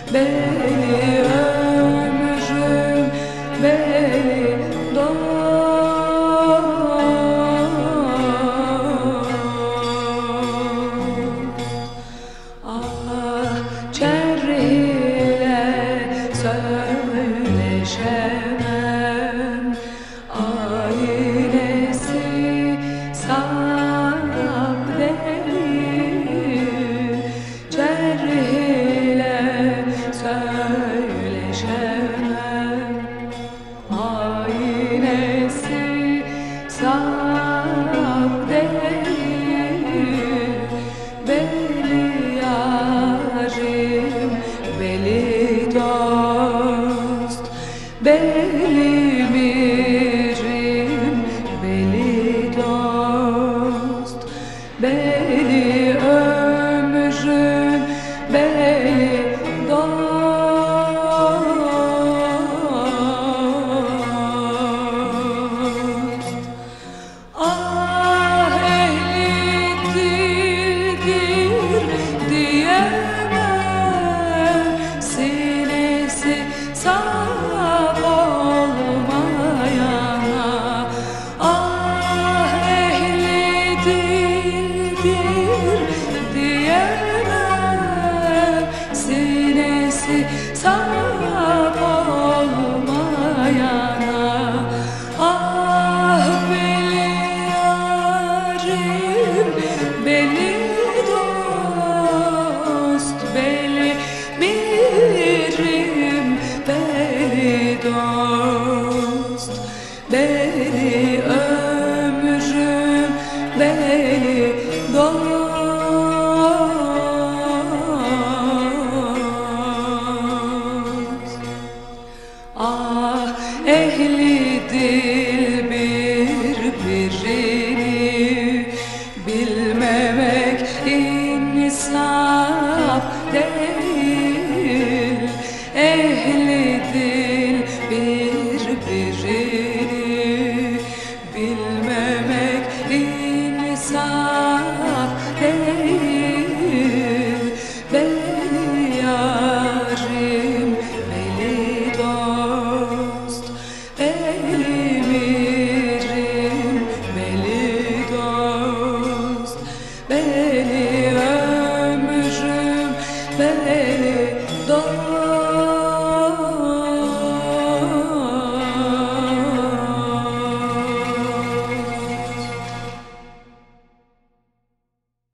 beli ömrüm, beli dost. Ah cerriyle söyleşemem, aynesi sarap değil. Cerriyle söyleşemem, aynesi sarap değil. Beli yarim, beli dost, beli mirim, beli dost, beli ömrüm, beli dost. Ah ehli dildir diyemem, sinesi saf olmayana. Ah ehli dildir diyemem, sinesi saf olmayana. Ah beli yarim, beli dost, beli mirim, beli dost, beli ömrüm, beli dost.